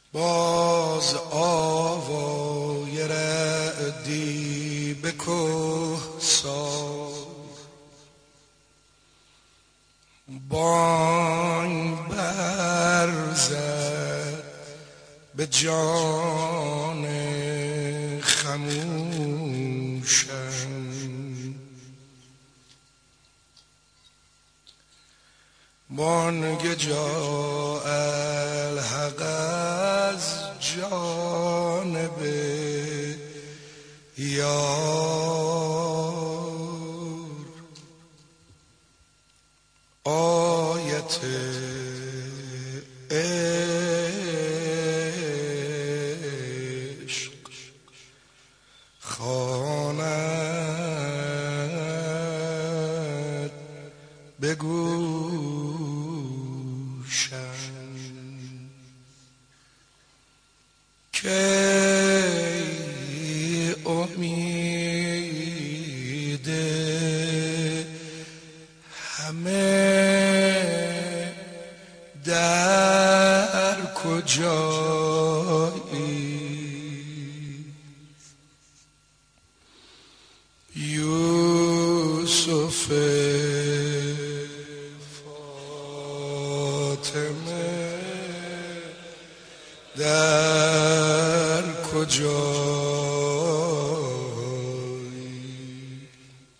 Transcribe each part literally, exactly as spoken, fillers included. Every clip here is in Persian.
باز آوای رعدی به کهسار بانگ برزد به جان خموشم. بانگ جاء الحق از جانب یار آیت عشق خواند به گوشم. کی امید همه در کجایی؟ یوسف فاطمه در کجایی؟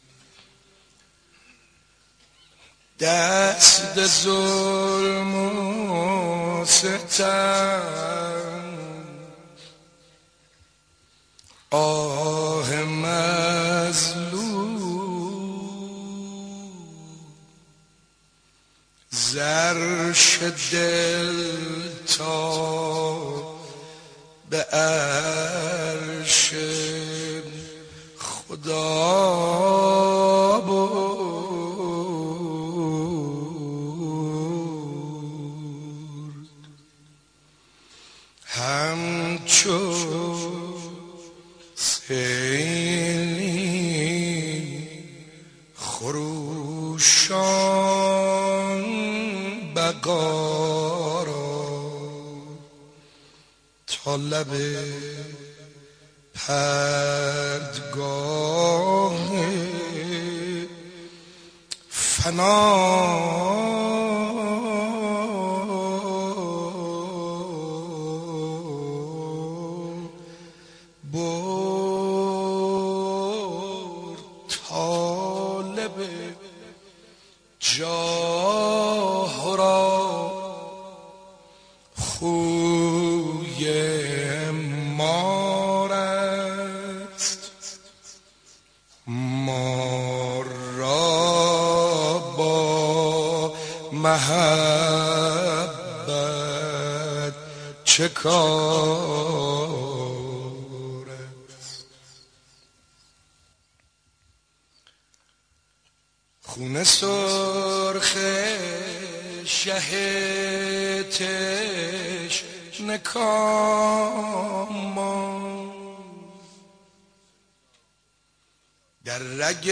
دست ظلم و ستم آه مظلوم زرش دل تا به عرش خدا برد. همچو سیلی خروشان بقا را تا لب پردگاه فنا برد. طالب جاه را خوی مار است مار را با محبت چه کار است؟ خون سرخ شه تشنه کامان در رگ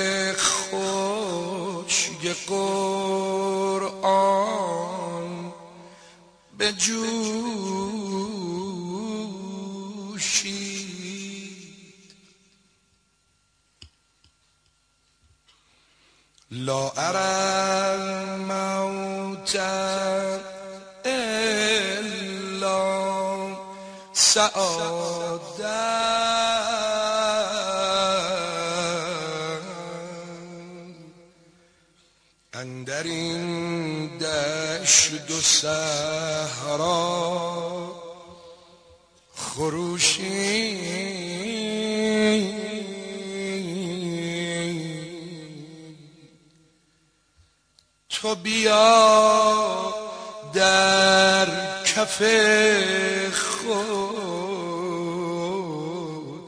خشک قرآن بجوشید. لا اری الموت الا سعادت اندر این دشت و صحرا خروشی تو بیا در کف خود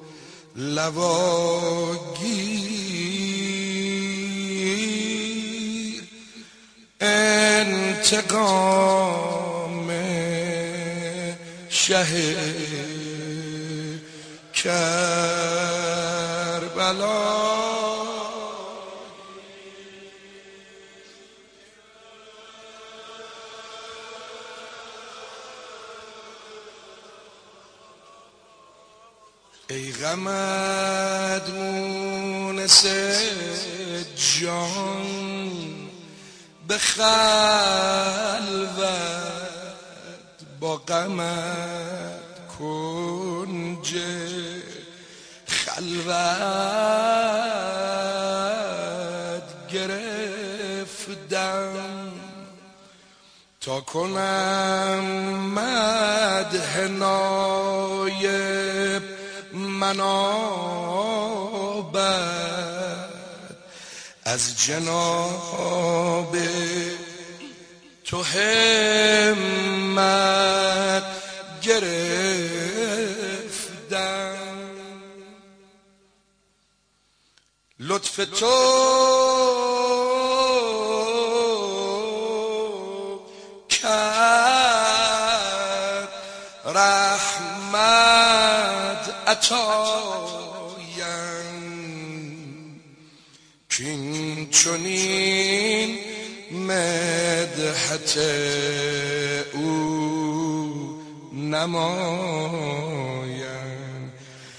لواگیر انتقام شه کربلا. ای غمت مونس جان به خلوت با غمت کنج خلوت گرفتم تا کنم مدح نایب منابت از جناب تو همت گرفتم. لطف تو کرد رحمت عطایم کین چنین مدحت او نمایم.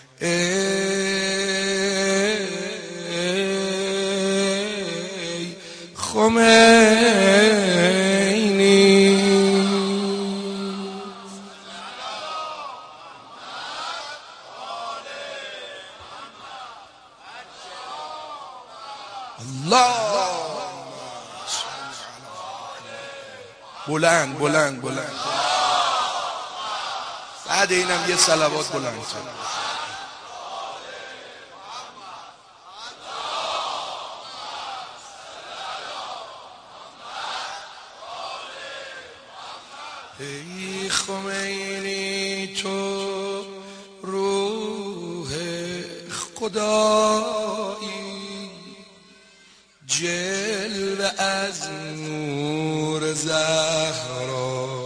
ای خمینی الله بلند بلند بلند بعد اینم یه صلوات بلند کنم. ای خمینی تو روح خدایی جلوه از نور زهرا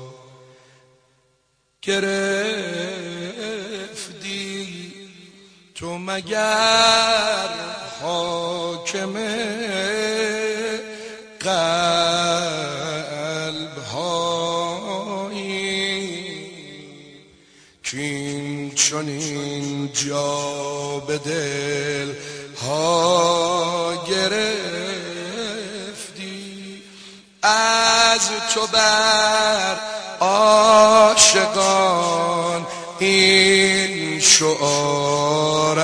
گرفتی تو مگر حاکم قلب هایی کین چنین جا به دل ها گرفتی از تو بر عاشقان این شعار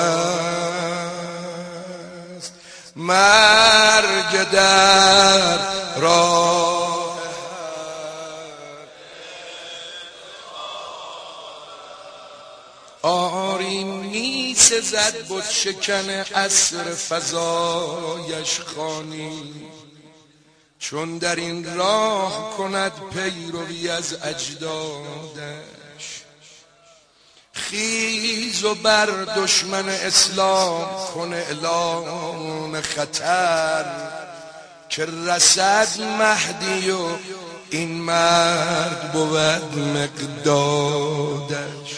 است مرگ در راه آری می سزد بت شکن عصر فضایش خوانی چون در این راه کند پیروی از اجدادش. خیز و بر دشمن اسلام کن اعلان خطر که رسد مهدی و این مرد بود مقدادش.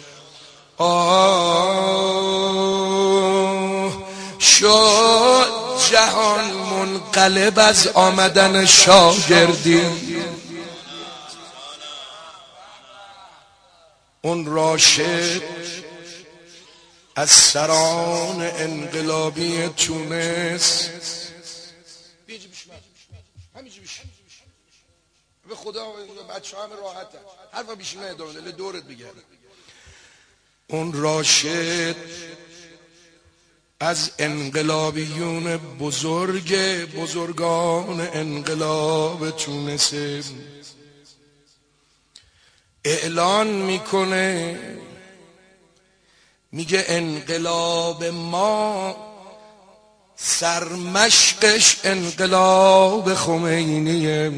آه شد جهان منقلب از آمدن شاگردی اون راشد از سران انقلابی تونس به خدا بچه همه راحتن حرفا بیشی نه ادامه دورت بگرد. اون راشد از انقلابیون بزرگ بزرگان انقلاب تونس اعلان میکنه میگه انقلاب ما سرمشقش انقلاب خمینیه.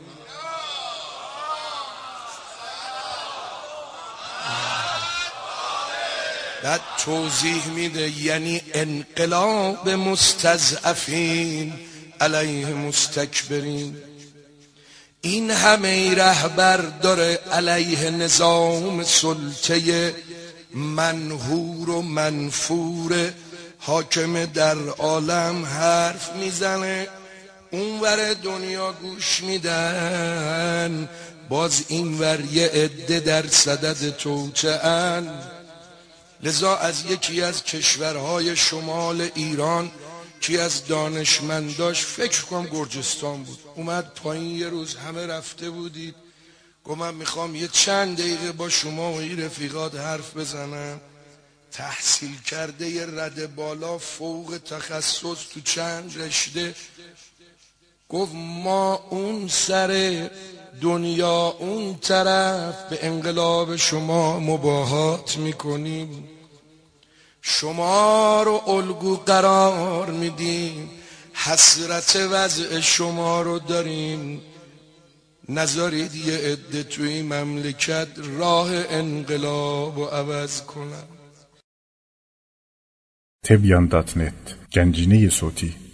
بعد توضیح میده یعنی انقلاب مستضعفین علیه مستکبرین. این همه رهبر داره علیه نظام سلطه منحور و منفور حاکم در عالم حرف میزنه، اونور دنیا گوش میدن، باز اینور یه عده در صدد توطئه‌اند. لذا از یکی از کشورهای شمال ایران کی از دانشمنداش، فکر کنم گرجستان بود، اومد پایین. یه روز همه رفته بودید، گفت من میخوام یه چند دقیقه با شما و این رفیقات حرف بزنم. تحصیل کرده یه رده بالا، فوق تخصص تو چند رشته. گفت ما اون سر دنیا اون طرف به انقلاب شما مباهات میکنیم، شما رو الگو قرار میدیم، حسرت وضع شما رو داریم، نذارید یه عده توی مملکت راه انقلاب رو عوض کنن. تبیان دات نت گنجینه صوتی